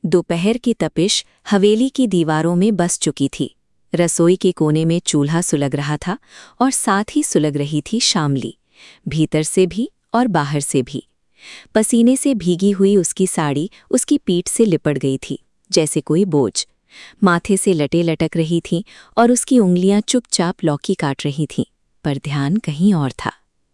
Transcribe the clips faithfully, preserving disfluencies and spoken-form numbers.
दोपहर की तपिश हवेली की दीवारों में बस चुकी थी। रसोई के कोने में चूल्हा सुलग रहा था और साथ ही सुलग रही थी शामली, भीतर से भी और बाहर से भी। पसीने से भीगी हुई उसकी साड़ी उसकी पीठ से लिपट गई थी जैसे कोई बोझ। माथे से लटे लटक रही थीं और उसकी उंगलियां चुपचाप लौकी काट रही थीं, पर ध्यान कहीं और था।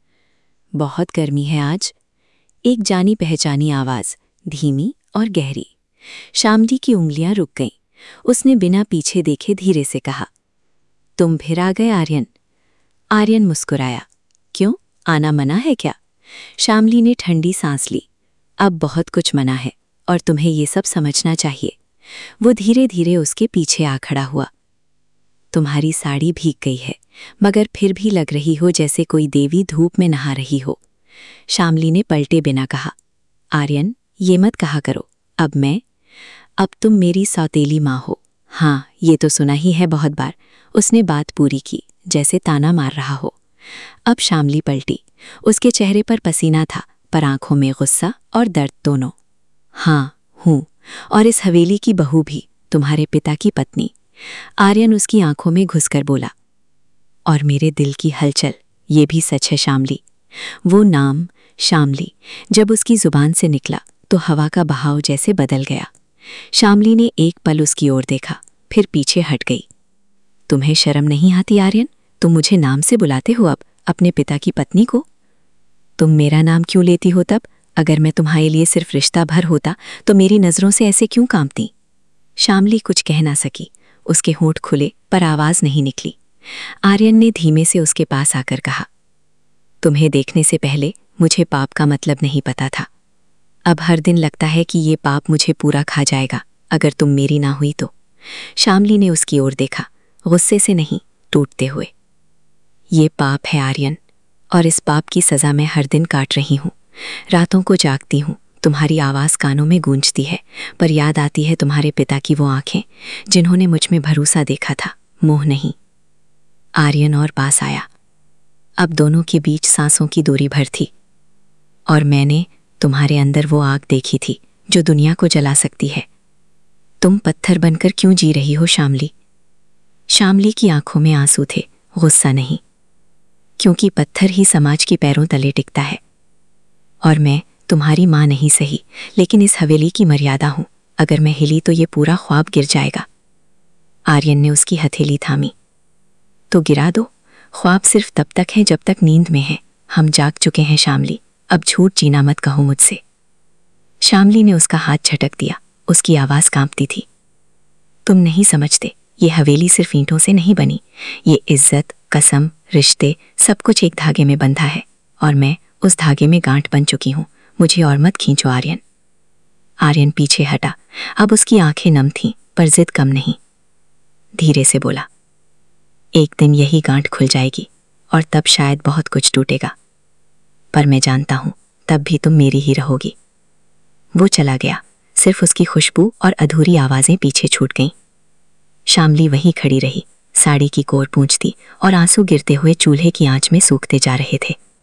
बहुत गर्मी है आज, एक जानी पहचानी आवाज़, धीमी और गहरी। शामली की उंगलियां रुक गईं। उसने बिना पीछे देखे धीरे से कहा, तुम फिर आ गए आर्यन। आर्यन मुस्कुराया, क्यों, आना मना है क्या? शामली ने ठंडी सांस ली। अब बहुत कुछ मना है और तुम्हें ये सब समझना चाहिए। वो धीरे धीरे उसके पीछे आ खड़ा हुआ। तुम्हारी साड़ी भीग गई है, मगर फिर भी लग रही हो जैसे कोई देवी धूप में नहा रही हो। शामली ने पलटे बिना कहा, आर्यन, ये मत कहा करो। अब मैं अब तुम मेरी सौतेली माँ हो। हाँ, ये तो सुना ही है बहुत बार। उसने बात पूरी की, जैसे ताना मार रहा हो। अब शामली पलटी। उसके चेहरे पर पसीना था, पर आंखों में गुस्सा और दर्द दोनों। हाँ, हूँ, और इस हवेली की बहू भी, तुम्हारे पिता की पत्नी। आर्यन उसकी आंखों में घुसकर बोला, और मेरे दिल की हलचल, ये भी सच है शामली। वो नाम शामली जब उसकी जुबान से निकला तो हवा का बहाव जैसे बदल गया। शामली ने एक पल उसकी ओर देखा, फिर पीछे हट गई। तुम्हें शर्म नहीं आती आर्यन? तुम मुझे नाम से बुलाते हो अब, अपने पिता की पत्नी को? तुम मेरा नाम क्यों लेती हो तब? अगर मैं तुम्हारे लिए सिर्फ रिश्ता भर होता तो मेरी नज़रों से ऐसे क्यों कांपती? शामली कुछ कह ना सकी। उसके होंठ खुले पर आवाज़ नहीं निकली। आर्यन ने धीमे से उसके पास आकर कहा, तुम्हें देखने से पहले मुझे पाप का मतलब नहीं पता था। अब हर दिन लगता है कि ये पाप मुझे पूरा खा जाएगा अगर तुम मेरी ना हुई तो। शामली ने उसकी ओर देखा, गुस्से से नहीं, टूटते हुए। ये पाप है आर्यन, और इस पाप की सज़ा मैं हर दिन काट रही हूँ। रातों को जागती हूँ, तुम्हारी आवाज़ कानों में गूंजती है, पर याद आती है तुम्हारे पिता की वो आंखें जिन्होंने मुझ में भरोसा देखा था, मोह नहीं। आर्यन और पास आया। अब दोनों के बीच सांसों की दूरी भर थी। और मैंने तुम्हारे अंदर वो आग देखी थी जो दुनिया को जला सकती है। तुम पत्थर बनकर क्यों जी रही हो शामली? शामली की आंखों में आंसू थे, गुस्सा नहीं, क्योंकि पत्थर ही समाज के पैरों तले टिकता है। और मैं तुम्हारी माँ नहीं सही, लेकिन इस हवेली की मर्यादा हूं। अगर मैं हिली तो ये पूरा ख्वाब गिर जाएगा। आर्यन ने उसकी हथेली थामी। तो गिरा दो, ख्वाब सिर्फ तब तक है जब तक नींद में है। हम जाग चुके हैं शामली, अब झूठ जीना मत कहो मुझसे। शामली ने उसका हाथ झटक दिया, उसकी आवाज़ कांपती थी। तुम नहीं समझते, ये हवेली सिर्फ ईंटों से नहीं बनी। ये इज्जत, कसम, रिश्ते, सब कुछ एक धागे में बंधा है, और मैं उस धागे में गांठ बन चुकी हूँ। मुझे और मत खींचो आर्यन। आर्यन पीछे हटा। अब उसकी आंखें नम थीं, पर जिद कम नहीं। धीरे से बोला, एक दिन यही गांठ खुल जाएगी और तब शायद बहुत कुछ टूटेगा, पर मैं जानता हूं तब भी तुम मेरी ही रहोगी। वो चला गया, सिर्फ उसकी खुशबू और अधूरी आवाजें पीछे छूट गईं। शामली वहीं खड़ी रही, साड़ी की कोर पूंछती और आंसू गिरते हुए चूल्हे की आंच में सूखते जा रहे थे।